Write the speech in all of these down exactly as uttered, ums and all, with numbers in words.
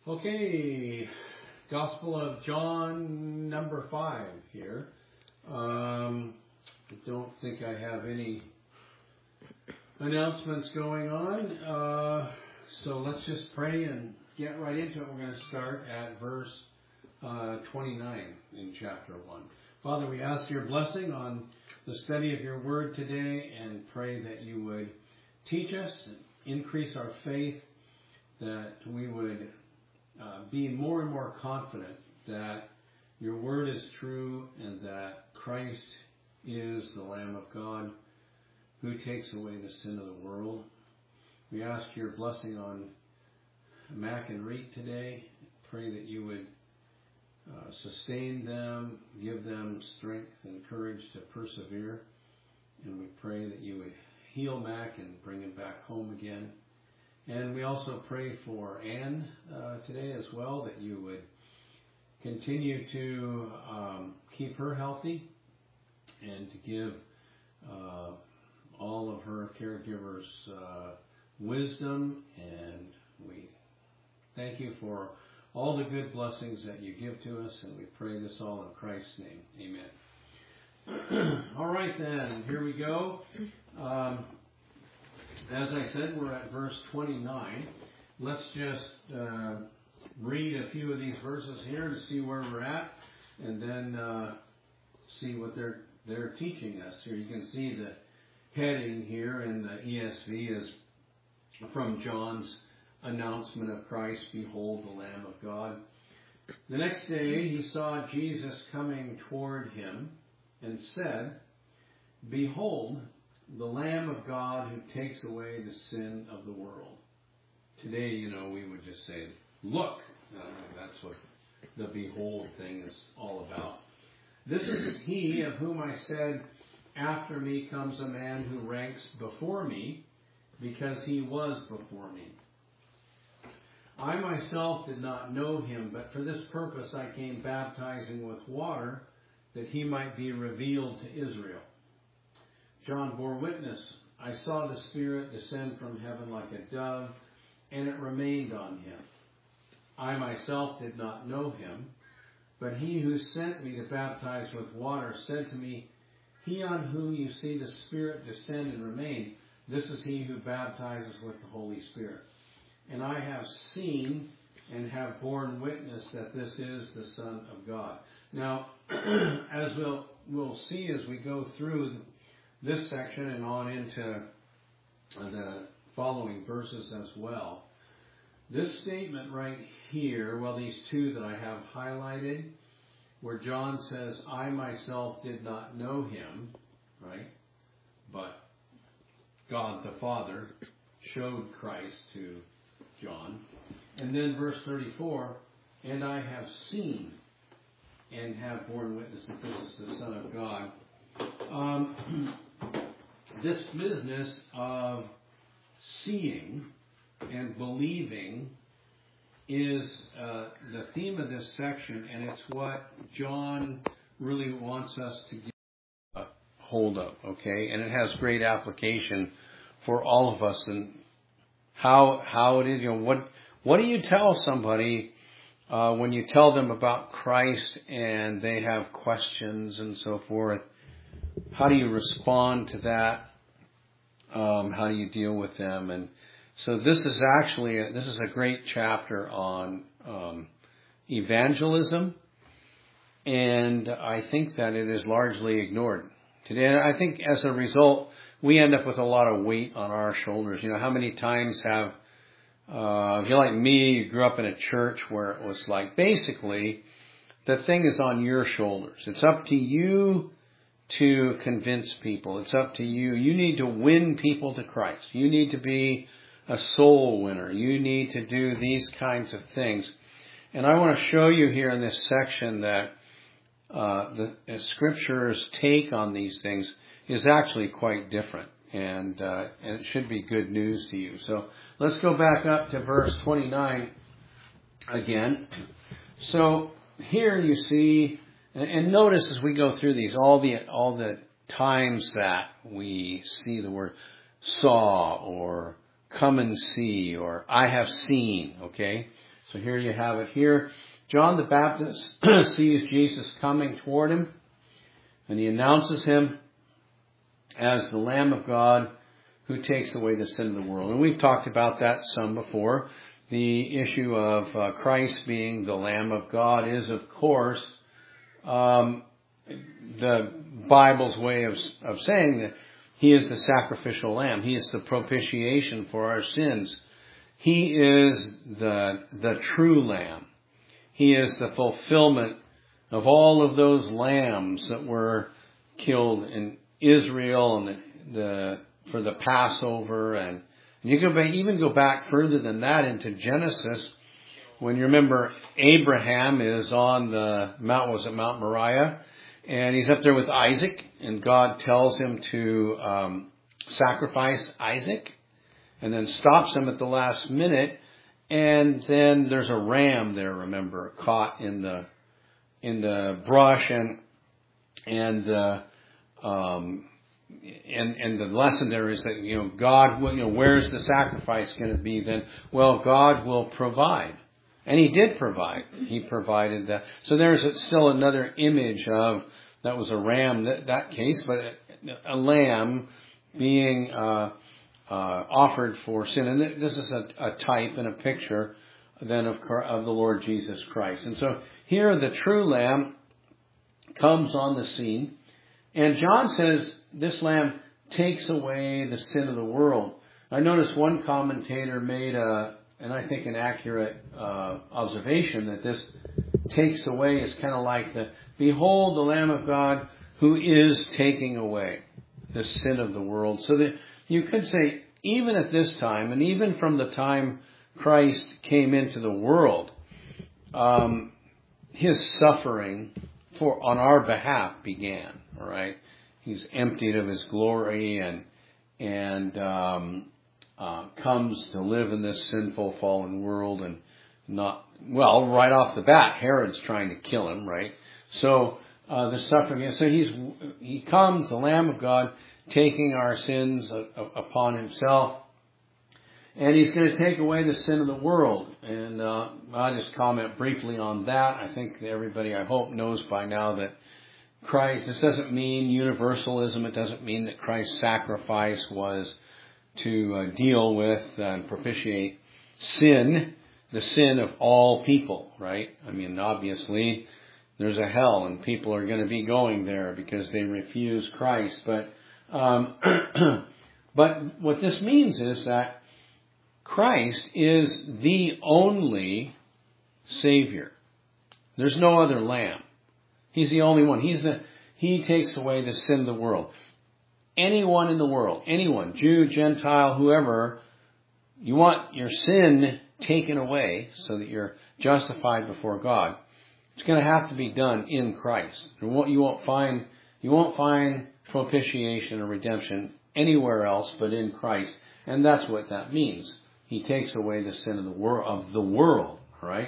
Okay, Gospel of John, number five here. Um, I don't think I have any announcements going on, uh, so let's just pray and get right into it. We're going to start at verse uh, twenty-nine in chapter one. Father, we ask your blessing on the study of your word today and pray that you would teach us, increase our faith, that we would Uh, be more and more confident that your word is true and that Christ is the Lamb of God who takes away the sin of the world. We ask your blessing on Mac and Reet today. Pray that you would uh, sustain them, give them strength and courage to persevere. And we pray that you would heal Mac and bring him back home again. And we also pray for Anne uh, today as well, that you would continue to um, keep her healthy and to give uh, all of her caregivers uh, wisdom. And we thank you for all the good blessings that you give to us, and we pray this all in Christ's name. Amen. All right then, here we go. Um, As I said, we're at verse twenty-nine. Let's just uh, read a few of these verses here and see where we're at, and then uh, see what they're they're teaching us. Here you can see the heading here in the E S V is from John's announcement of Christ, "Behold the Lamb of God." The next day he saw Jesus coming toward him and said, "Behold, the Lamb of God who takes away the sin of the world." Today, you know, we would just say, "Look." Uh, that's what the behold thing is all about. "This is he of whom I said, after me comes a man who ranks before me, because he was before me. I myself did not know him, but for this purpose I came baptizing with water, that he might be revealed to Israel." John bore witness, "I saw the Spirit descend from heaven like a dove, and it remained on him. I myself did not know him, but he who sent me to baptize with water said to me, 'He on whom you see the Spirit descend and remain, this is he who baptizes with the Holy Spirit. And I have seen and have borne witness that this is the Son of God.'" Now, as we'll, we'll see as we go through this section and on into the following verses as well, this statement right here, well, these two that I have highlighted, where John says, "I myself did not know him," right? But God the Father showed Christ to John. And then verse thirty-four, "And I have seen and have borne witness that this is the Son of God." Um, this business of seeing and believing is uh, the theme of this section, and it's what John really wants us to get a hold of, okay? And it has great application for all of us, and how how it is, you know, what what do you tell somebody uh, when you tell them about Christ and they have questions and so forth? How do you respond to that? Um, how do you deal with them? And so this is actually, a, this is a great chapter on um, evangelism. And I think that it is largely ignored today. And I think as a result, we end up with a lot of weight on our shoulders. You know, how many times have, uh, if you're like me, you grew up in a church where it was like, basically, the thing is on your shoulders. It's up to you to convince people. It's up to you. You need to win people to Christ. You need to be a soul winner. You need to do these kinds of things. And I want to show you here in this section that uh, the, the Scripture's take on these things is actually quite different. And, uh, and it should be good news to you. So let's go back up to verse twenty-nine again. So here you see, and notice as we go through these, all the all the times that we see the word saw or come and see or I have seen, okay? So here you have it here. John the Baptist sees Jesus coming toward him, and he announces him as the Lamb of God who takes away the sin of the world. And we've talked about that some before. The issue of uh, Christ being the Lamb of God is, of course, um, the Bible's way of, of saying that he is the sacrificial lamb. He is the propitiation for our sins. He is the, the true lamb. He is the fulfillment of all of those lambs that were killed in Israel and the, the for the Passover. And you can even go back further than that into Genesis, when you remember Abraham is on the Mount, was it Mount Moriah? And he's up there with Isaac, and God tells him to um, sacrifice Isaac, and then stops him at the last minute. And then there's a ram there, remember, caught in the in the brush, and and uh, um, and and the lesson there is that, you know, God will, you know, where's the sacrifice going to be then? Well, God will provide, and He did provide. He provided that. So there's still another image of that was a ram that that case, but a, a lamb being uh, uh, offered for sin, and this is a, a type and a picture then of of the Lord Jesus Christ. And so here the true Lamb comes on the scene, and John says this Lamb takes away the sin of the world. I noticed one commentator made a, and I think an accurate uh, observation, that this takes away is kind of like the, behold the Lamb of God who is taking away the sin of the world. So that you could say, even at this time, and even from the time Christ came into the world, um, his suffering for on our behalf began. All right, he's emptied of his glory and and um, uh, comes to live in this sinful, fallen world, and not well right off the bat. Herod's trying to kill him, right? So uh, the suffering. So he's he comes, the Lamb of God, taking our sins upon himself. And he's going to take away the sin of the world. And uh, I'll just comment briefly on that. I think everybody, I hope, knows by now that Christ, this doesn't mean universalism. It doesn't mean that Christ's sacrifice was to uh, deal with and propitiate sin, the sin of all people, right? I mean, obviously, there's a hell, and people are going to be going there because they refuse Christ. But, um, but what this means is that Christ is the only Savior. There's no other Lamb. He's the only one. He's the, he takes away the sin of the world. Anyone in the world, anyone, Jew, Gentile, whoever, you want your sin taken away so that you're justified before God, it's going to have to be done in Christ. You won't find, you won't find propitiation or redemption anywhere else but in Christ. And that's what that means. He takes away the sin of the world, of the world, right?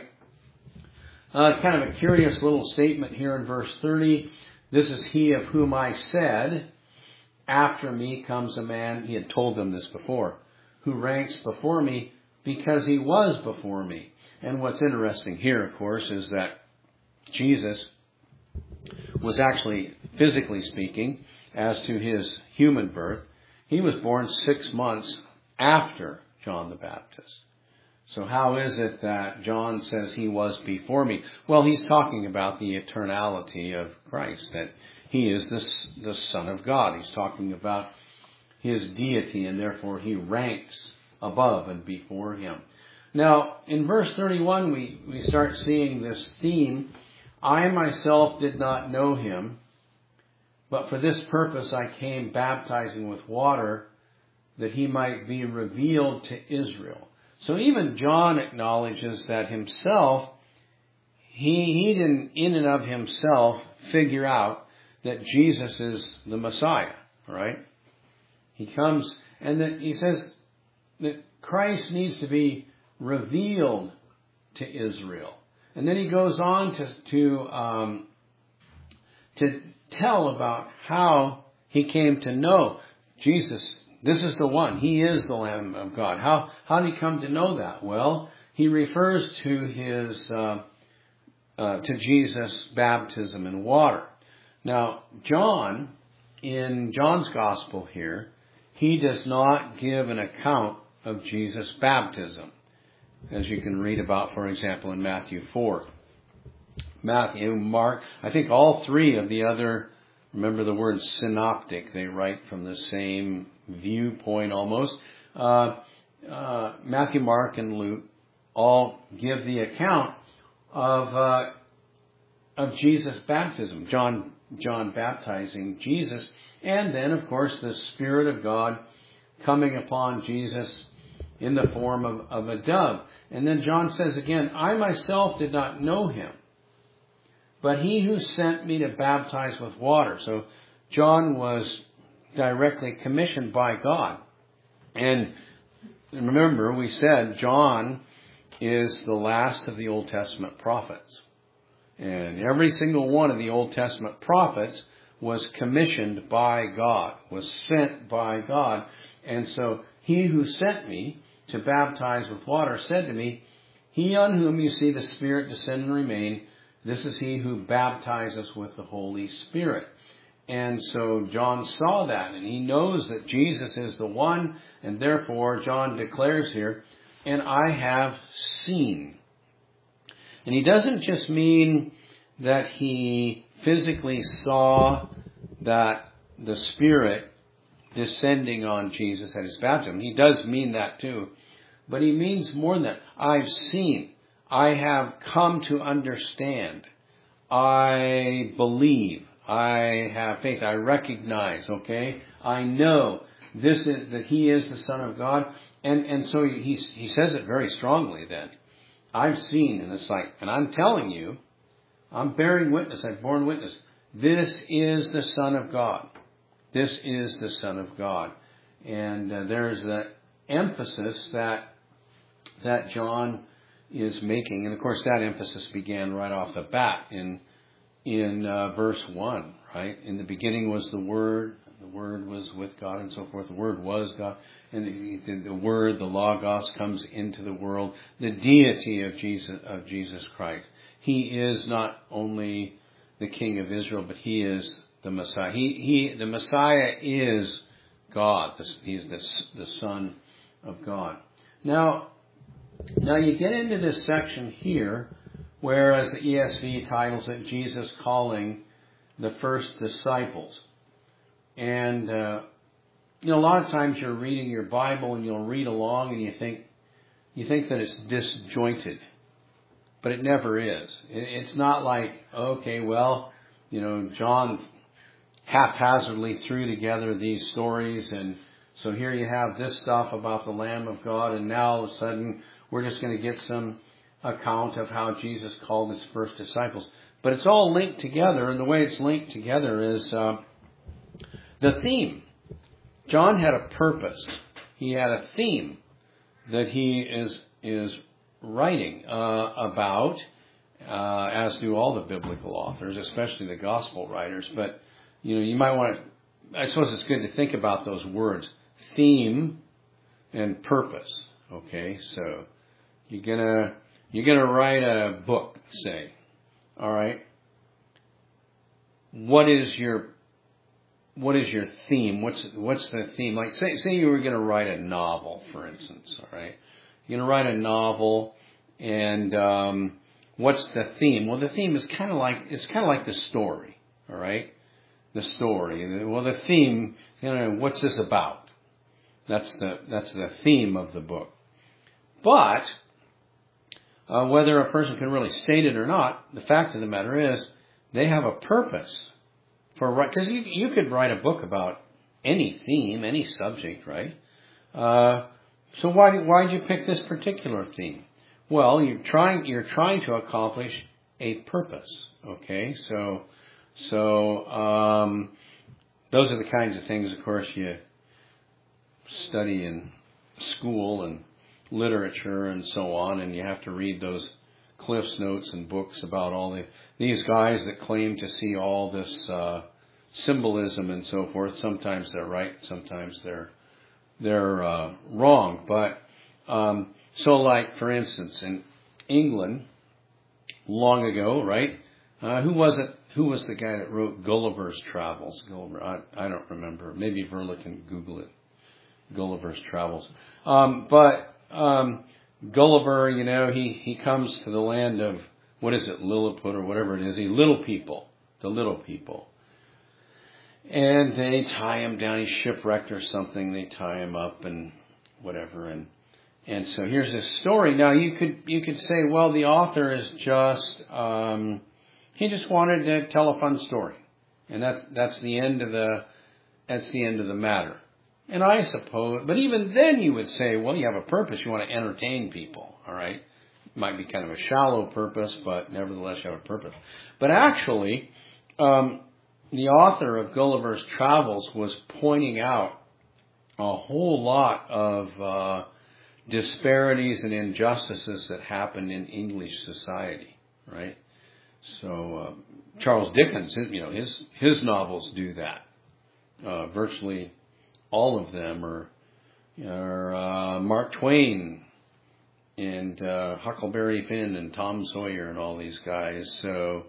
Uh, kind of a curious little statement here in verse thirty. This is he of whom I said, after me comes a man, he had told them this before, who ranks before me because he was before me. And what's interesting here, of course, is that Jesus was actually, physically speaking, as to his human birth, he was born six months after John the Baptist. So how is it that John says he was before me? Well, he's talking about the eternality of Christ, that he is the, the Son of God. He's talking about his deity, and therefore he ranks above and before him. Now, in verse thirty-one, we, we start seeing this theme. I myself did not know him, but for this purpose I came baptizing with water, that he might be revealed to Israel. So even John acknowledges that himself, he, he didn't in and of himself figure out that Jesus is the Messiah, right? He comes, and that he says that Christ needs to be revealed to Israel. And then he goes on to, to, um, to tell about how he came to know Jesus. This is the one. He is the Lamb of God. How, how did he come to know that? Well, he refers to his uh, uh, to Jesus' baptism in water. Now, John, in John's gospel here, he does not give an account of Jesus' baptism, as you can read about, for example, in Matthew four. Matthew, Mark, I think all three of the other, remember the word synoptic, they write from the same viewpoint almost. Uh, uh, Matthew, Mark, and Luke all give the account of uh, of Jesus' baptism, John John baptizing Jesus, and then, of course, the Spirit of God coming upon Jesus in the form of, of a dove. And then John says again, I myself did not know him, but he who sent me to baptize with water. So John was directly commissioned by God. And remember, we said John is the last of the Old Testament prophets. And every single one of the Old Testament prophets was commissioned by God, was sent by God. And so he who sent me to baptize with water said to me, he on whom you see the Spirit descend and remain, this is he who baptizes with the Holy Spirit. And so John saw that, and he knows that Jesus is the one, and therefore John declares here, and I have seen. And he doesn't just mean that he physically saw that the Spirit descending on Jesus at his baptism. He does mean that too. But he means more than that. I've seen. I have come to understand. I believe. I have faith. I recognize, okay? I know this is that he is the Son of God. And, and so he, he says it very strongly then. I've seen, and it's like, and I'm telling you, I'm bearing witness, I've borne witness. This is the Son of God. This is the Son of God. And uh, there's that emphasis that that John is making. And of course that emphasis began right off the bat in in uh, verse one, right? In the beginning was the Word, the Word was with God and so forth. The Word was God. And the, the, the Word, the Logos, comes into the world. The deity of Jesus, of Jesus Christ. He is not only the King of Israel, but he is the Messiah. He, he, the Messiah is God. He's the, the Son of God. Now, now you get into this section here, where, as the E S V titles it, Jesus calling the first disciples. And, uh, you know, a lot of times you're reading your Bible and you'll read along and you think, you think that it's disjointed. But it never is. It's not like, okay, well, you know, John haphazardly threw together these stories, and so here you have this stuff about the Lamb of God, and now all of a sudden we're just going to get some account of how Jesus called his first disciples. But it's all linked together, and the way it's linked together is uh, the theme. John had a purpose. He had a theme that he is is writing uh, about, uh, as do all the biblical authors, especially the gospel writers. But, you know, you might want to, I suppose it's good to think about those words, theme and purpose. Okay, so you're gonna you're gonna write a book, say, all right. What is your what is your theme? What's what's the theme? Like, say say you were gonna write a novel, for instance, all right. You're going to write a novel, and um, what's the theme? Well, the theme is kind of like it's kind of like the story, all right? The story. Well, the theme, you know, what's this about? That's the that's the theme of the book. But uh, whether a person can really state it or not, the fact of the matter is they have a purpose for because you you could write a book about any theme, any subject, right? Uh, So why do, why did you pick this particular theme? Well, you're trying you're trying to accomplish a purpose. Okay, so so um, those are the kinds of things, of course, you study in school and literature and so on, and you have to read those Cliff's Notes and books about all the these guys that claim to see all this uh, symbolism and so forth. Sometimes they're right, sometimes they're they're uh, wrong. But Um, so, like, for instance, in England, long ago, right? Uh, who was it? Who was the guy that wrote Gulliver's Travels? Gulliver, I, I don't remember. Maybe Verla can Google it. Gulliver's Travels. Um, but um, Gulliver, you know, he, he comes to the land of, what is it, Lilliput or whatever it is. He little people, the little people. And they tie him down. He's shipwrecked or something. They tie him up and whatever. And and so here's this story. Now you could you could say, well, the author is just um, he just wanted to tell a fun story, and that's that's the end of the that's the end of the matter. And I suppose, but even then you would say, well, you have a purpose. You want to entertain people, all right? It might be kind of a shallow purpose, but nevertheless you have a purpose. But actually, um, the author of Gulliver's Travels was pointing out a whole lot of uh, disparities and injustices that happened in English society, right? So uh, Charles Dickens, you know, his his novels do that. Uh, virtually all of them are, are uh, Mark Twain and uh, Huckleberry Finn and Tom Sawyer and all these guys. So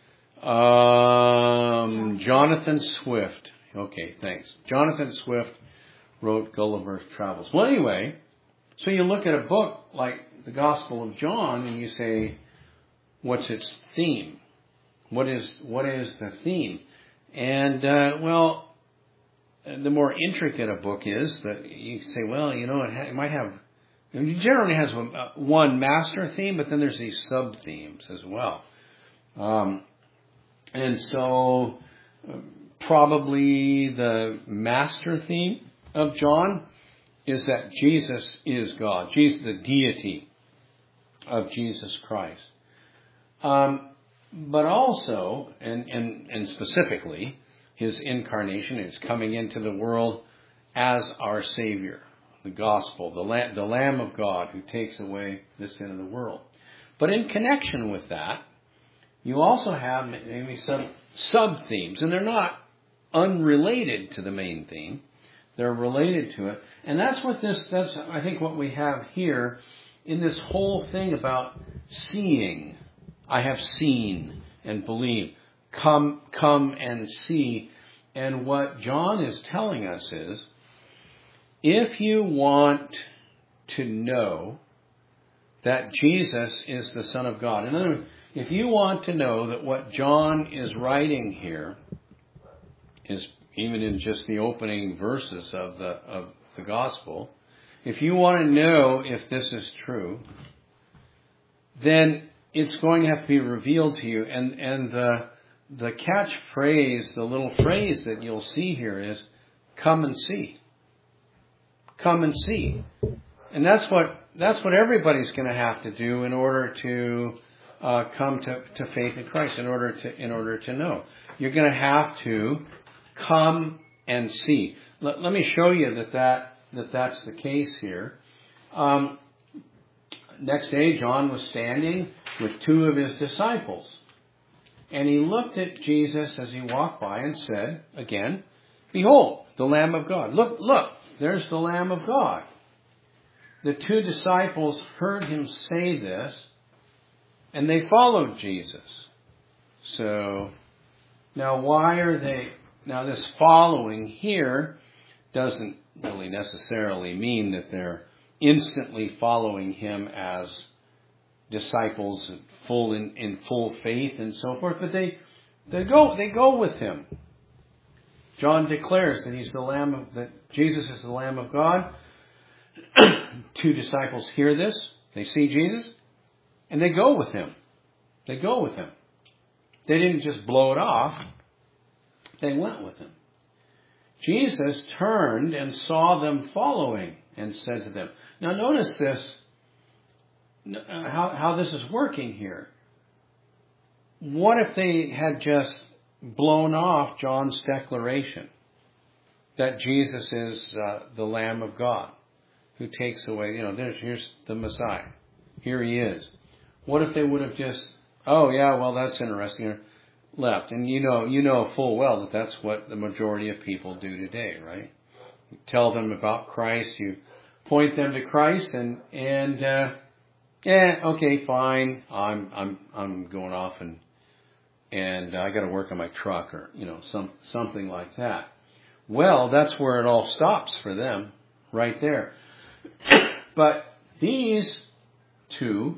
um, Jonathan Swift. Okay, thanks. Jonathan Swift wrote Gulliver's Travels. Well, anyway, so you look at a book like the Gospel of John and you say, what's its theme? What is what is the theme? And, uh, well, the more intricate a book is, that you can say, well, you know, it, ha- it might have, it generally has one master theme, but then there's these sub-themes as well. Um, and so uh, probably the master theme of John is that Jesus is God. Jesus, the deity of Jesus Christ. Um, but also, and, and, and specifically, his incarnation, his coming into the world as our Savior, the gospel, the Lamb, the Lamb of God who takes away the sin of the world. But in connection with that, you also have maybe some sub-themes, and they're not unrelated to the main theme. They're related to it. And that's what this, that's, I think, what we have here in this whole thing about seeing. I have seen and believed. Come, come and see. And what John is telling us is, if you want to know that Jesus is the Son of God, in other words, if you want to know that what John is writing here is, even in just the opening verses of the of the Gospel, if you want to know if this is true, then it's going to have to be revealed to you. And and the the catchphrase, the little phrase that you'll see here is, come and see. Come and see. And that's what that's what everybody's going to have to do in order to uh, come to, to faith in Christ, in order to in order to know. You're going to have to come and see. Let, let me show you that, that that that's the case here. Um, next day, John was standing with two of his disciples. And he looked at Jesus as he walked by and said, again, behold, the Lamb of God. Look, look, there's the Lamb of God. The two disciples heard him say this, and they followed Jesus. So, now why are they, now this following here doesn't really necessarily mean that they're instantly following him as disciples full in, in full faith and so forth, but they they go they go with him. John declares that he's the Lamb of that Jesus is the Lamb of God. Two disciples hear this, they see Jesus, and they go with him. They go with him. They didn't just blow it off, they went with him. Jesus turned and saw them following and said to them. Now notice this, how, how this is working here. What if they had just blown off John's declaration that Jesus is uh, the Lamb of God who takes away, you know, there's, here's the Messiah. Here he is. What if they would have just, oh yeah, well that's interesting, left. And you know, you know full well that that's what the majority of people do today, right? You tell them about Christ, you point them to Christ, and and uh, yeah, okay, fine. I'm I'm I'm going off and and I got to work on my truck, or you know, some something like that. Well, that's where it all stops for them, right there. But these two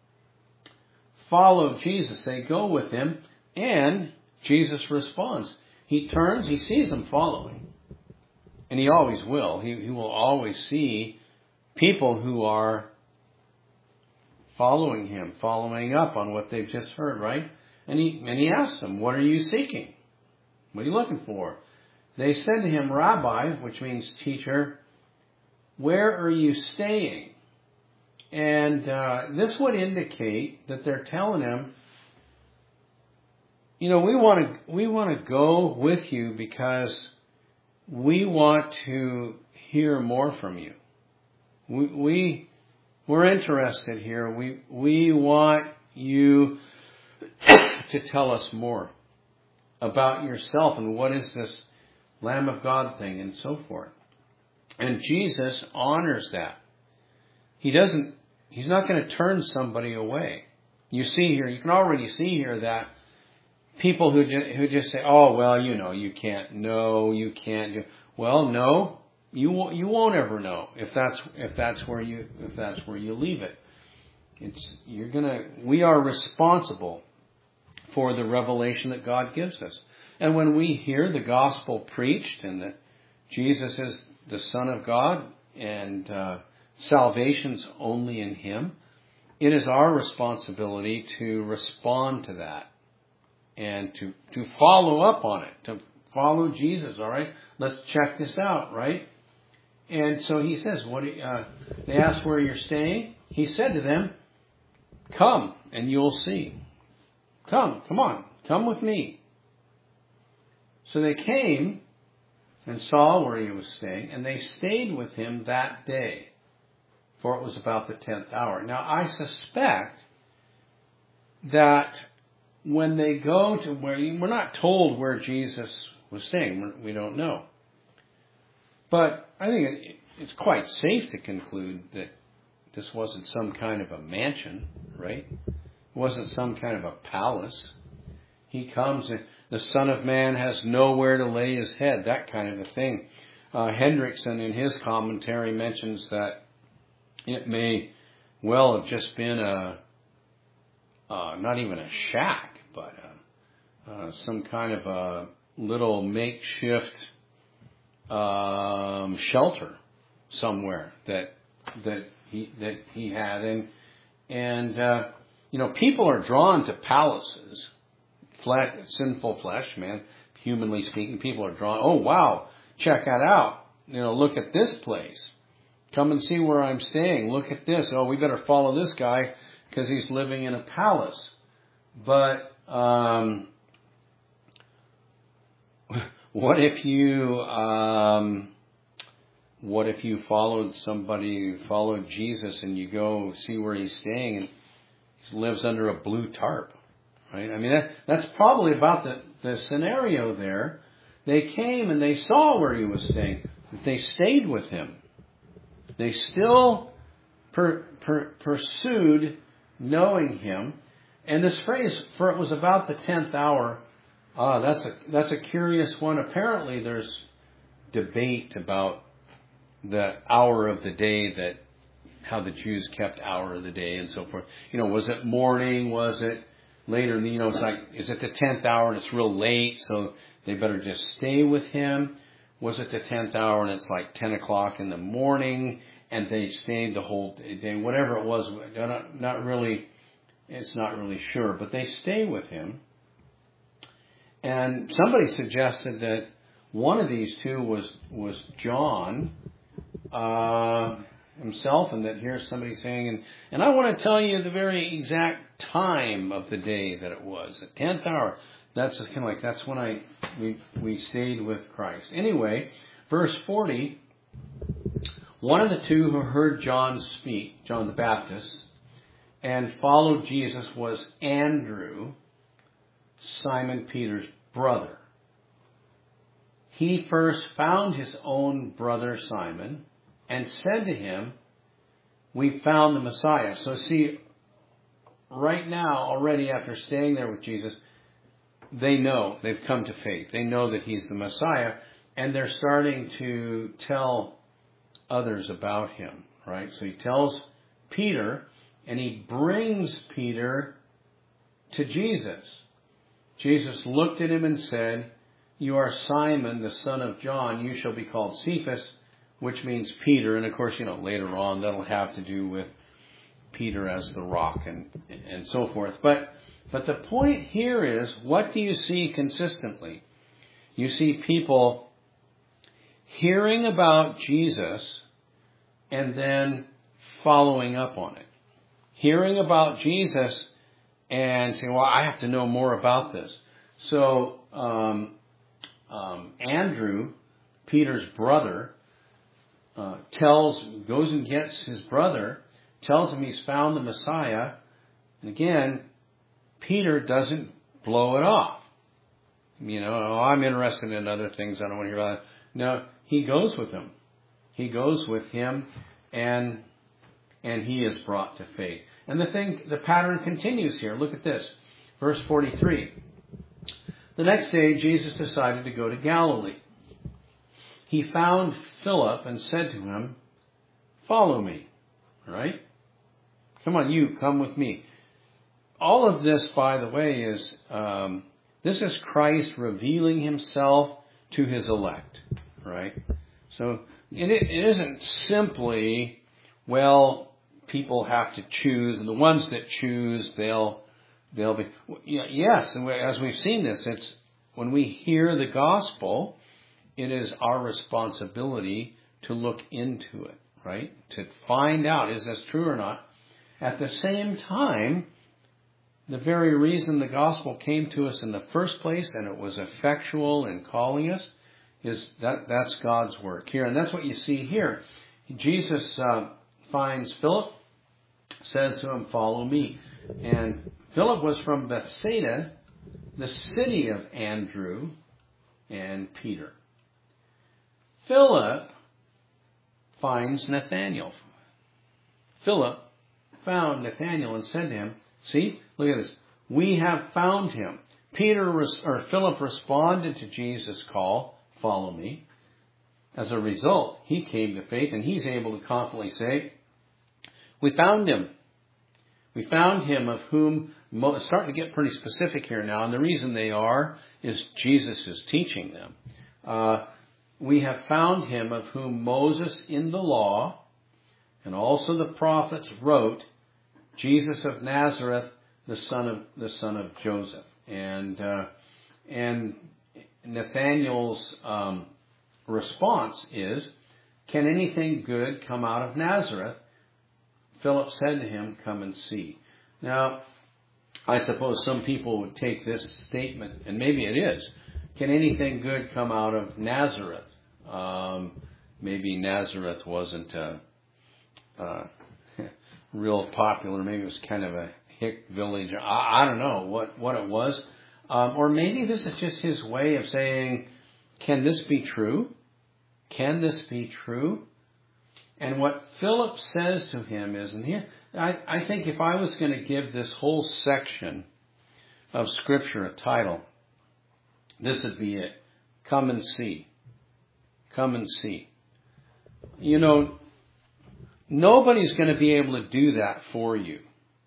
follow Jesus. They go with him, and Jesus responds. He turns, he sees them following. And he always will. He, he will always see people who are following him, following up on what they've just heard, right? And he, and he asks them, what are you seeking? What are you looking for? They said to him, Rabbi, which means teacher, where are you staying? And uh, this would indicate that they're telling him, you know, we want to we want to go with you because we want to hear more from you. We, we we're interested here. We we want you to tell us more about yourself and what is this Lamb of God thing and so forth. And Jesus honors that. He doesn't. He's not going to turn somebody away. You see here. You can already see here that people who just, who just say, "Oh, well, you know, you can't. No, you can't do." Well, no, you won't. You won't ever know if that's if that's where you if that's where you leave it. It's you're gonna. We are responsible for the revelation that God gives us, and when we hear the gospel preached and that Jesus is the Son of God and uh, salvation's only in Him, it is our responsibility to respond to that. And to, to follow up on it, to follow Jesus, all right? Let's check this out, right? And so he says, "What? Do you, uh, they asked where you're staying. He said to them, come and you'll see. Come, come on, come with me. So they came and saw where he was staying, and they stayed with him that day, for it was about the tenth hour. Now, I suspect that when they go to where, we're not told where Jesus was staying. We don't know. But I think it, it's quite safe to conclude that this wasn't some kind of a mansion, right? It wasn't some kind of a palace. He comes and the Son of Man has nowhere to lay his head, that kind of a thing. Uh, Hendrickson in his commentary mentions that it may well have just been a Uh, not even a shack, but uh, uh, some kind of a little makeshift um, shelter somewhere that that he that he had, and and uh, you know, people are drawn to palaces, flesh, sinful flesh, man. Humanly speaking, people are drawn. Oh wow, check that out! You know, look at this place. Come and see where I'm staying. Look at this. Oh, we better follow this guy, because he's living in a palace. But um, what if you um, what if you followed somebody, followed Jesus, and you go see where he's staying, and he lives under a blue tarp, right? I mean, that, that's probably about the, the scenario there. They came and they saw where he was staying. They stayed with him. They still per, per, pursued knowing him. And this phrase, for it was about the tenth hour, uh, that's a that's a curious one. Apparently there's debate about the hour of the day, that how the Jews kept hour of the day and so forth. You know, was it morning? Was it later? You know, it's like, is it the tenth hour and it's real late, so they better just stay with him? Was it the tenth hour and it's like ten o'clock in the morning and they stayed the whole day? Whatever it was, not, not really, it's not really sure, but they stay with him. And somebody suggested that one of these two was, was John uh, himself, and that here's somebody saying, and, and I want to tell you the very exact time of the day that it was, the tenth hour. That's kind of like, that's when I we we stayed with Christ. Anyway, verse forty, one of the two who heard John speak, John the Baptist, and followed Jesus was Andrew, Simon Peter's brother. He first found his own brother Simon and said to him, we found the Messiah. So see, right now, already after staying there with Jesus, they know, they've come to faith. They know that he's the Messiah, and they're starting to tell others about him, right? So he tells Peter, and he brings Peter to Jesus. Jesus looked at him and said, you are Simon, the son of John. You shall be called Cephas, which means Peter. And of course, you know, later on, that'll have to do with Peter as the rock and and so forth. But but the point here is, what do you see consistently? You see people hearing about Jesus and then following up on it. Hearing about Jesus and saying, well, I have to know more about this. So um, um, Andrew, Peter's brother, uh, tells, goes and gets his brother, tells him he's found the Messiah. And again, Peter doesn't blow it off. You know, oh, I'm interested in other things. I don't want to hear about it. No, he goes with him. He goes with him, and and he is brought to faith. And the thing, the pattern continues here. Look at this, verse forty-three. The next day, Jesus decided to go to Galilee. He found Philip and said to him, follow me. Right? Come on, you, come with me. All of this, by the way, is, um, this is Christ revealing himself to his elect. Right? So, it, it isn't simply, well, people have to choose, and the ones that choose, they'll, they'll be, yes, and as we've seen this, it's, when we hear the gospel, it is our responsibility to look into it, right? To find out, is this true or not? At the same time, the very reason the gospel came to us in the first place, and it was effectual in calling us, is that that's God's work here. And that's what you see here. Jesus uh, finds Philip, says to him, follow me. And Philip was from Bethsaida, the city of Andrew and Peter. Philip finds Nathanael. Philip found Nathanael and said to him, see, look at this. We have found him. Peter or Philip responded to Jesus' call, follow me. As a result, he came to faith, and he's able to confidently say, we found him. We found him of whom, it's starting to get pretty specific here now, and the reason they are is Jesus is teaching them. Uh, we have found him of whom Moses in the law and also the prophets wrote, Jesus of Nazareth, the son of the son of Joseph. And uh, and Nathanael's um, response is, can anything good come out of Nazareth? Philip said to him, come and see. Now, I suppose some people would take this statement, and maybe it is, can anything good come out of Nazareth? Um, maybe Nazareth wasn't uh, uh, real popular. Maybe it was kind of a hick village. I, I don't know what, what it was. Um, or maybe this is just his way of saying, can this be true? Can this be true? And what Philip says to him is, and here, I, I think if I was going to give this whole section of Scripture a title, this would be it. Come and see. Come and see. You know, nobody's going to be able to do that for you.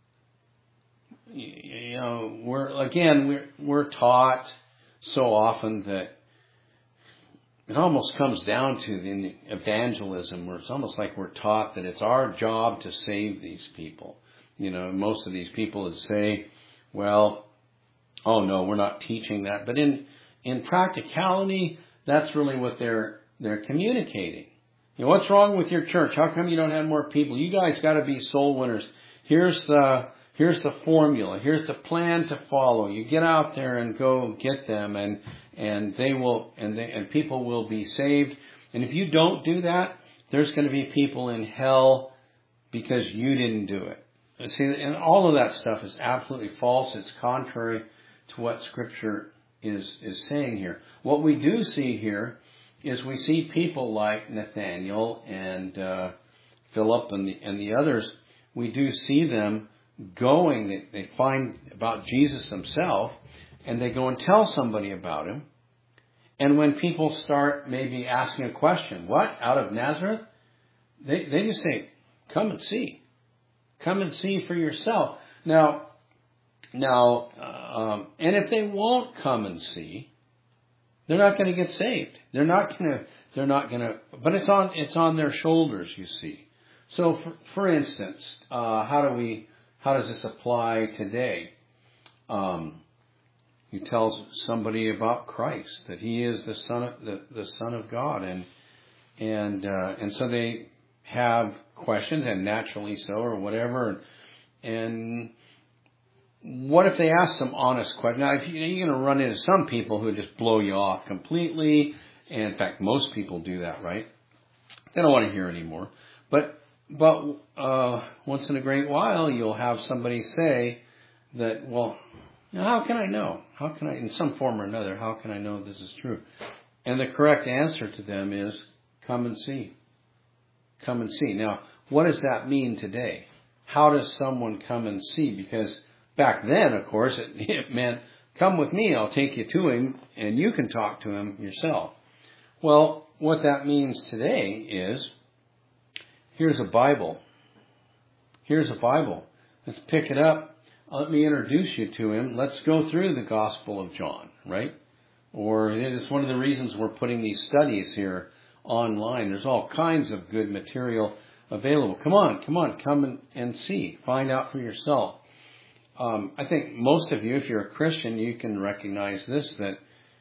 You know, we're, again, we're, we're taught so often that it almost comes down to the evangelism, where it's almost like we're taught that it's our job to save these people. You know, most of these people would say, well, oh no, we're not teaching that. But in, in practicality, that's really what they're, they're communicating. You know, what's wrong with your church? How come you don't have more people? You guys got to be soul winners. Here's the, here's the formula. Here's the plan to follow. You get out there and go get them, and, and they will, and they, and people will be saved. And if you don't do that, there's going to be people in hell because you didn't do it. See, and all of that stuff is absolutely false. It's contrary to what Scripture is, is saying here. What we do see here is we see people like Nathaniel and uh, Philip and the, and the others. We do see them going. They, they find about Jesus himself, and they go and tell somebody about him. And when people start maybe asking a question, what, out of Nazareth? They, they just say, come and see. Come and see for yourself. Now, now, um, and if they won't come and see, they're not going to get saved. They're not going to, they're not going to, but it's on, it's on their shoulders, you see. So for, for instance, uh, how do we, how does this apply today? Um, He tells somebody about Christ, that he is the son of the, the Son of God, and and uh, and so they have questions, and naturally so, or whatever. And, and what if they ask some honest questions? Now, if you, you're going to run into some people who just blow you off completely, and in fact, most people do that, right? They don't want to hear anymore. But but uh, once in a great while, you'll have somebody say that, well, now, how can I know? How can I, in some form or another, how can I know this is true? And the correct answer to them is, come and see. Come and see. Now, what does that mean today? How does someone come and see? Because back then, of course, it, it meant, come with me, I'll take you to him, and you can talk to him yourself. Well, what that means today is, here's a Bible. Here's a Bible. Let's pick it up. Let me introduce you to him. Let's go through the Gospel of John, right? Or it's one of the reasons we're putting these studies here online. There's all kinds of good material available. Come on, come on, come and, and see. Find out for yourself. Um, I think most of you, if you're a Christian, you can recognize this, that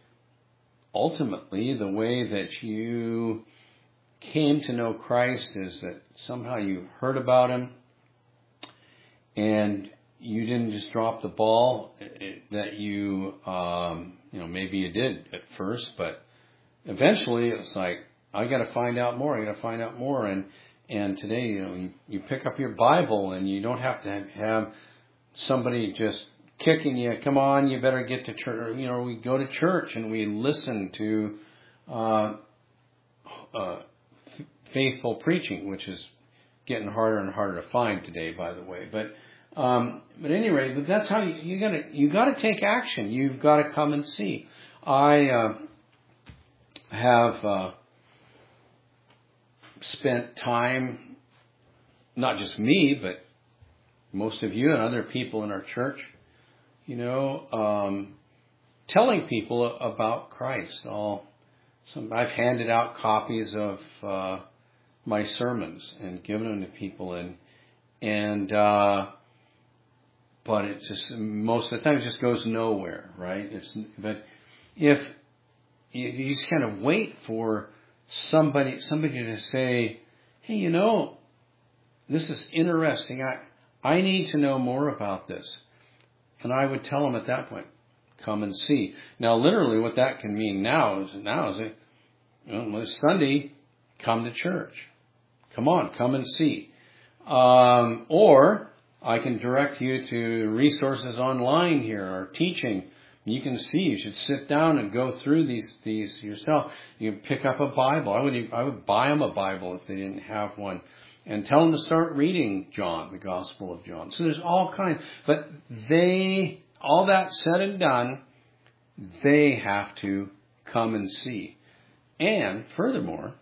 ultimately the way that you came to know Christ is that somehow you heard about him, and you didn't just drop the ball, that you, um, you know, maybe you did at first, but eventually it's like, I got to find out more. I got to find out more. And, and today, you know, you, you pick up your Bible, and you don't have to have somebody just kicking you. Come on, you better get to church. You know, we go to church and we listen to, uh, uh, faithful preaching, which is getting harder and harder to find today, by the way. But, Um, but at any rate, but that's how you, you gotta, you gotta take action. You've gotta come and see. I, uh, have, uh, spent time, not just me, but most of you and other people in our church, you know, um, telling people about Christ. All, some, I've handed out copies of, uh, my sermons and given them to people, and, and, uh, but it just, most of the time it just goes nowhere, right? It's, but if you, you just kind of wait for somebody, somebody to say, hey, you know, this is interesting. I, I need to know more about this. And I would tell them at that point, come and see. Now, literally what that can mean now is, now is it, you know, it's Sunday, come to church. Come on, come and see. Um, or, I can direct you to resources online here, or teaching. You can see, you should sit down and go through these, these yourself. You can pick up a Bible. I would, I would buy them a Bible if they didn't have one, and tell them to start reading John, the Gospel of John. So there's all kinds, but they, all that said and done, they have to come and see. And furthermore,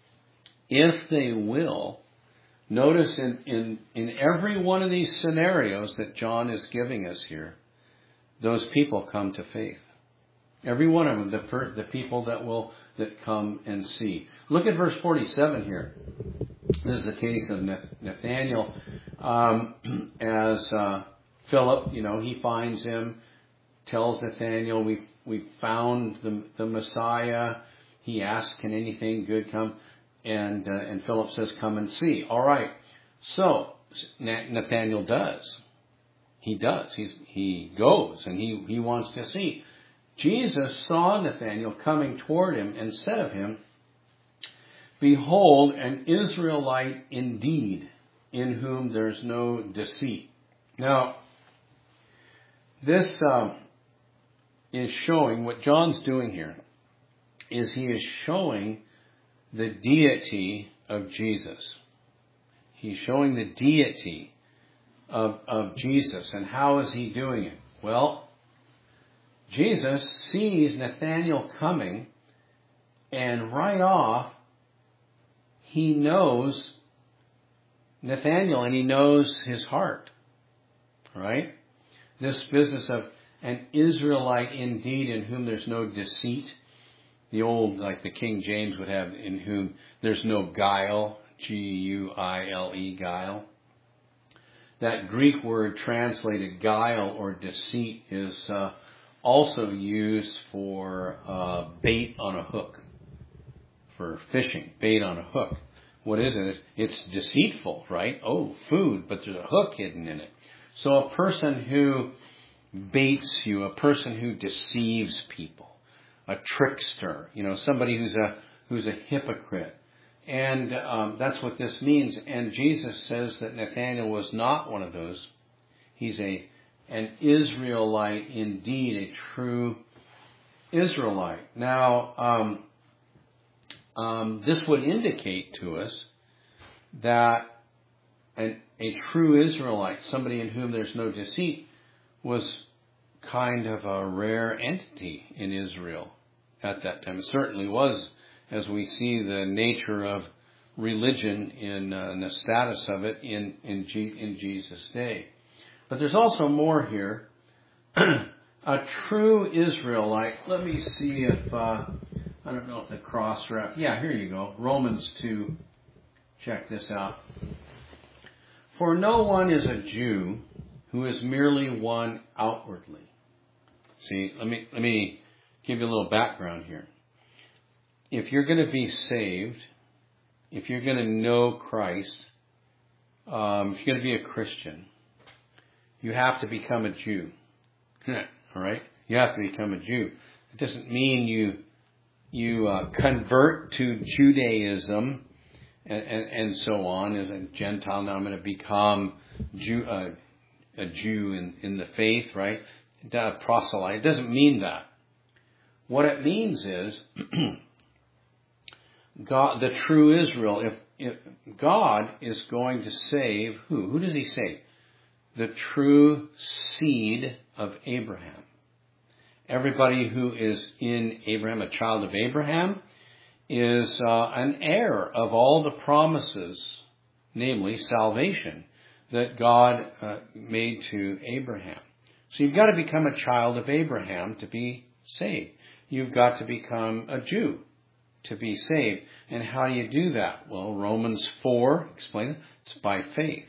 if they will, notice in, in, in every one of these scenarios that John is giving us here, those people come to faith. Every one of them, the, per, the people that will, that come and see. Look at verse forty-seven here. This is the case of Nathaniel. Um, as uh, Philip, you know, he finds him, tells Nathaniel, we we found the, the Messiah. He asks, can anything good come? And uh, and Philip says, come and see. All right. So Nathaniel does. He does. He's, he goes and he, he wants to see. Jesus saw Nathanael coming toward him and said of him, behold, an Israelite indeed, in whom there's no deceit. Now, this um, is showing what John's doing here is he is showing the deity of Jesus. He's showing the deity of, of Jesus. And how is he doing it? Well, Jesus sees Nathanael coming, and right off, he knows Nathanael, and he knows his heart. Right? This business of an Israelite indeed, in whom there's no deceit. The old, like the King James would have, in whom there's no guile, G U I L E, guile. That Greek word translated guile or deceit is uh, also used for uh, bait on a hook, for fishing, bait on a hook. What is it? It's deceitful, right? Oh, food, but there's a hook hidden in it. So a person who baits you, a person who deceives people, a trickster, you know, somebody who's a who's a hypocrite. And um, that's what this means. And Jesus says that Nathanael was not one of those. He's a an Israelite indeed, a true Israelite. Now, um, um, this would indicate to us that an, a true Israelite, somebody in whom there's no deceit, was kind of a rare entity in Israel at that time. It certainly was, as we see the nature of religion in uh, and the status of it in in, G, in Jesus' day. But there's also more here. A true Israelite. Let me see if uh, I don't know if the cross ref. Yeah, here you go. Romans two. Check this out. For no one is a Jew who is merely one outwardly. See, let me let me give you a little background here. If you're going to be saved, if you're going to know Christ, um, if you're going to be a Christian, you have to become a Jew. All right? You have to become a Jew. It doesn't mean you you uh, convert to Judaism and, and, and so on. As a Gentile, now I'm going to become Jew, uh, a Jew in, in the faith, right? A proselyte. It doesn't mean that. What it means is God, the true Israel, if, if God is going to save who? Who does he save? The true seed of Abraham. Everybody who is in Abraham, a child of Abraham, is uh, an heir of all the promises, namely salvation, that God uh, made to Abraham. So you've got to become a child of Abraham to be saved. You've got to become a Jew to be saved. And how do you do that? Well, Romans four, explain it. It's by faith.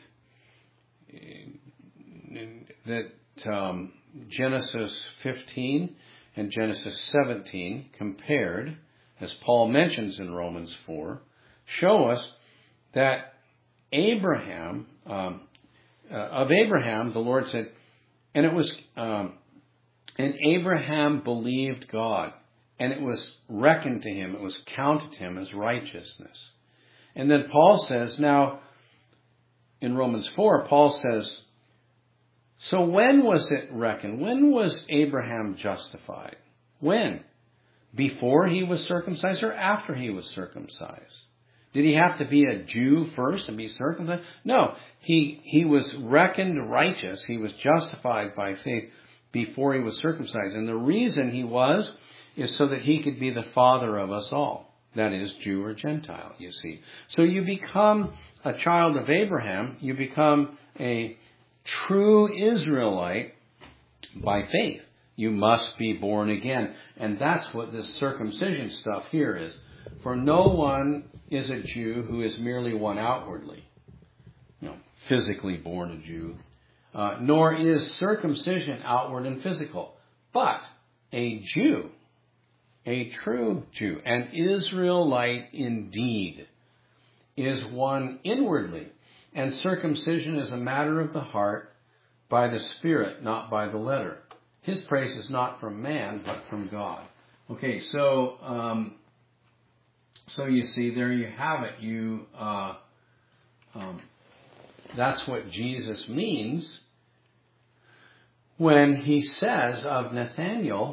That um, Genesis fifteen and Genesis seventeen compared, as Paul mentions in Romans four, show us that Abraham, um, uh, of Abraham, the Lord said, and it was, um, and Abraham believed God, and it was reckoned to him, it was counted to him as righteousness. And then Paul says, now, in Romans four, Paul says, so when was it reckoned? When was Abraham justified? When? Before he was circumcised or after he was circumcised? Did he have to be a Jew first and be circumcised? No. He, he was reckoned righteous. He was justified by faith before he was circumcised. And the reason he was is so that he could be the father of us all. That is, Jew or Gentile, you see. So you become a child of Abraham. You become a true Israelite by faith. You must be born again. And that's what this circumcision stuff here is. For no one is a Jew who is merely one outwardly, you know, physically born a Jew, uh, nor is circumcision outward and physical, but a Jew, a true Jew, an Israelite indeed, is one inwardly. And circumcision is a matter of the heart by the Spirit, not by the letter. His praise is not from man, but from God. Okay, so um, so you see, there you have it. You uh, um, that's what Jesus means when he says of Nathanael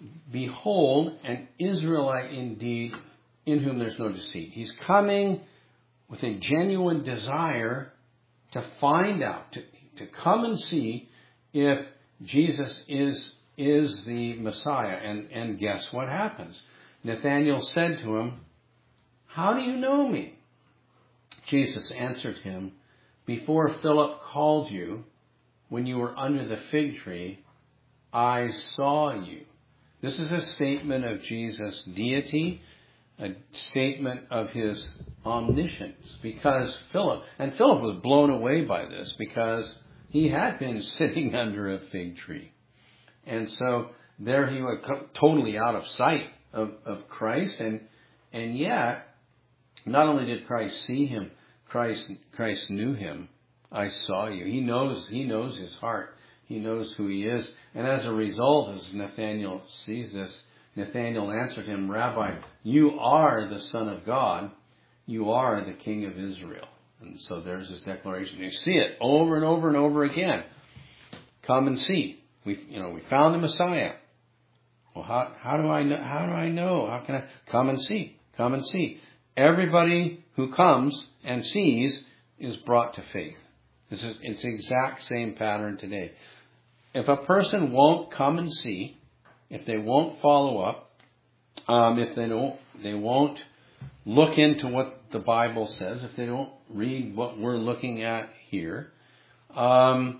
behold, an Israelite indeed, in whom there's no deceit. He's coming with a genuine desire to find out, to, to come and see if Jesus is, is the Messiah. And, and guess what happens? Nathanael said to him, "How do you know me?" Jesus answered him, "Before Philip called you, when you were under the fig tree, I saw you." This is a statement of Jesus' deity, a statement of his omniscience, because Philip, and Philip was blown away by this because he had been sitting under a fig tree. And so there he was, totally out of sight of, of Christ, and and yet, not only did Christ see him, Christ Christ knew him. "I saw you." He knows, he knows his heart. He knows who he is. And as a result, as Nathanael sees this, Nathanael answered him, "Rabbi, you are the Son of God. You are the King of Israel." And so there's his declaration. You see it over and over and over again. Come and see. We, you know, we found the Messiah. Well, how, how do I know? How do I know? How can I come and see? Come and see. Everybody who comes and sees is brought to faith. This is, it's the exact same pattern today. If a person won't come and see, if they won't follow up, um, if they don't, they won't look into what the Bible says, if they don't read what we're looking at here, um,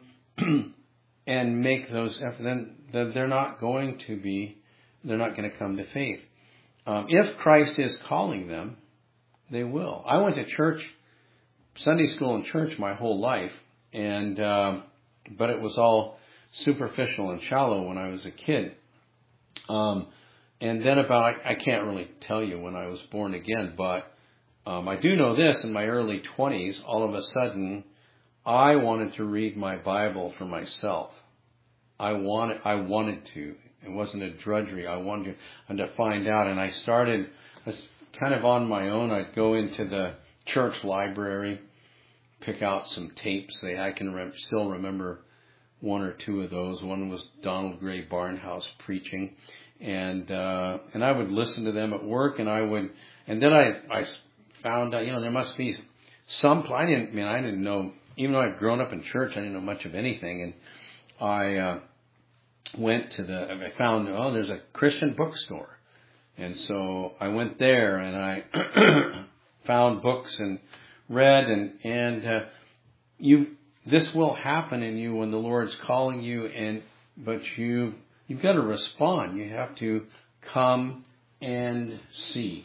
and make those efforts, then, then they're not going to be, they're not going to come to faith. Um, if Christ is calling them, they will. I went to church, Sunday school and church my whole life, and uh, but it was all superficial and shallow when I was a kid. Um, and then about, I can't really tell you when I was born again, but um, I do know this, in my early twenties, all of a sudden, I wanted to read my Bible for myself. I wanted, I wanted to. It wasn't a drudgery. I wanted to, and to find out. And I started, I was kind of on my own. I'd go into the church library, pick out some tapes. They, I can rem- still remember one or two of those. One was Donald Gray Barnhouse preaching, and uh, and I would listen to them at work. And I would, and then I I found out, you know, there must be some. I didn't, I mean, I didn't know. Even though I'd grown up in church, I didn't know much of anything. And I uh, went to the. I found, oh, there's a Christian bookstore, and so I went there and I found books and read, and and uh, you. This will happen in you when the Lord's calling you, and but you you've got to respond. You have to come and see.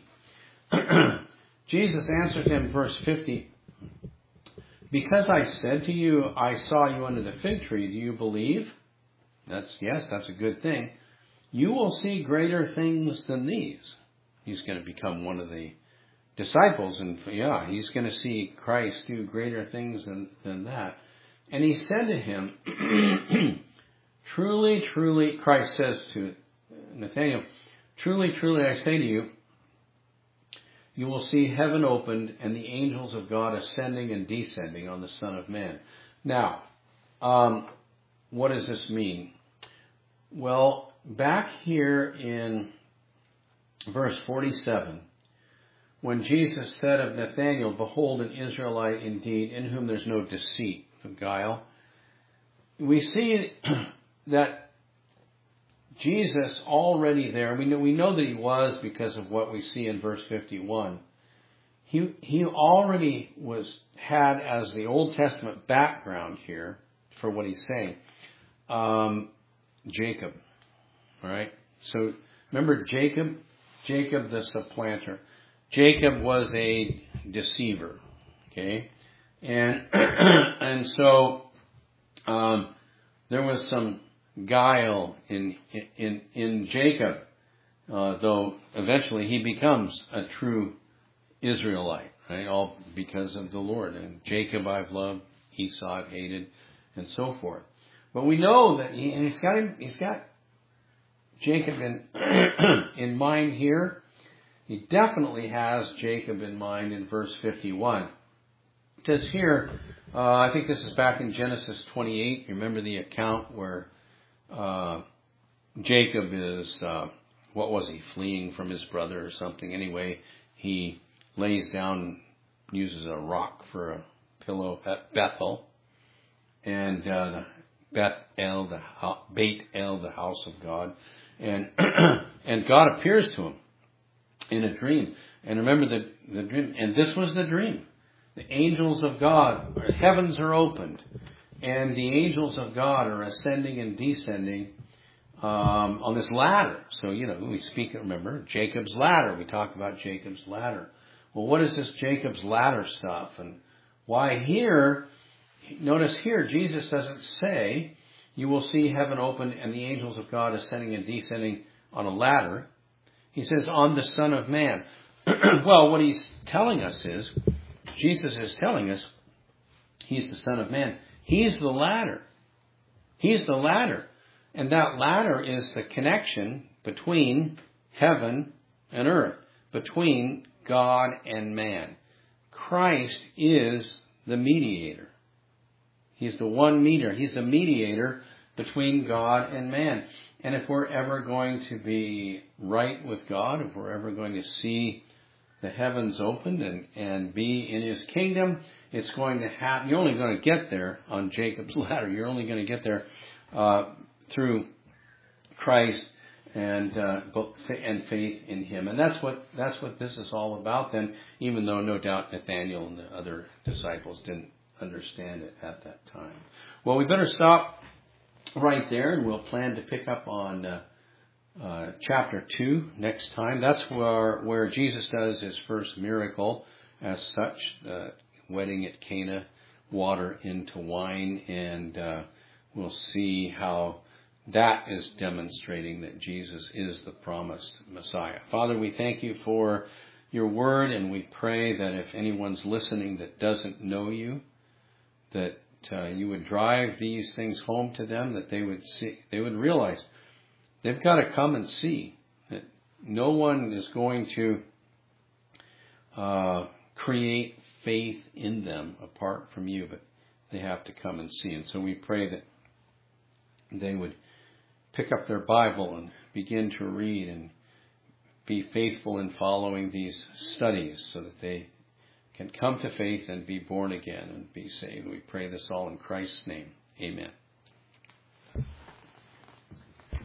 Jesus answered him, verse fifty. "Because I said to you, I saw you under the fig tree, do you believe?" That's yes, that's a good thing. "You will see greater things than these." He's going to become one of the disciples, and yeah, he's going to see Christ do greater things than, than that. And he said to him, "Truly, truly," Christ says to Nathanael, "Truly, truly, I say to you, you will see heaven opened and the angels of God ascending and descending on the Son of Man." Now, um, what does this mean? Well, back here in verse forty-seven, when Jesus said of Nathanael, "Behold, an Israelite indeed, in whom there's no deceit of guile," we see that Jesus already there, we know, we know that he was because of what we see in verse fifty-one. He, he already was, had as the Old Testament background here for what he's saying, um, Jacob, all right? So remember Jacob, Jacob the supplanter. Jacob was a deceiver, okay? And, and so, um, there was some guile in, in, in Jacob, uh, though eventually he becomes a true Israelite, right? All because of the Lord. And Jacob I've loved, Esau I've hated, and so forth. But we know that he, and he's got him, he's got Jacob in, in mind here. He definitely has Jacob in mind in verse fifty-one. It says here, uh, I think this is back in Genesis twenty-eight. You remember the account where uh, Jacob is, uh, what was he, fleeing from his brother or something. Anyway, he lays down, uses a rock for a pillow at Bethel. And uh, Beth El, the Beit El, the house of God. And and God appears to him in a dream. And remember the, the dream, and this was the dream. The angels of God, the heavens are opened, and the angels of God are ascending and descending um, on this ladder. So, you know, we speak, remember, Jacob's ladder. We talk about Jacob's ladder. Well, what is this Jacob's ladder stuff? And why here, notice here, Jesus doesn't say, you will see heaven open and the angels of God ascending and descending on a ladder. He says, on the Son of Man. Well, what he's telling us is, Jesus is telling us, he's the Son of Man. He's the ladder. He's the ladder. And that ladder is the connection between heaven and earth, between God and man. Christ is the mediator. He's the one mediator. He's the mediator between God and man. And if we're ever going to be right with God, if we're ever going to see the heavens opened and, and be in his kingdom, it's going to happen. You're only going to get there on Jacob's ladder. You're only going to get there uh, through Christ and uh, and faith in him. And that's what that's what this is all about then, even though no doubt Nathaniel and the other disciples didn't understand it at that time. Well, we better stop right there, and we'll plan to pick up on uh, uh, chapter two next time. That's where where Jesus does his first miracle as such, the wedding at Cana, water into wine, and uh, we'll see how that is demonstrating that Jesus is the promised Messiah. Father, we thank you for your word, and we pray that if anyone's listening that doesn't know you, that uh, you would drive these things home to them, that they would see, they would realize they've got to come and see that no one is going to uh, create faith in them apart from you, but they have to come and see. And so we pray that they would pick up their Bible and begin to read and be faithful in following these studies so that they can come to faith and be born again and be saved. We pray this all in Christ's name. Amen.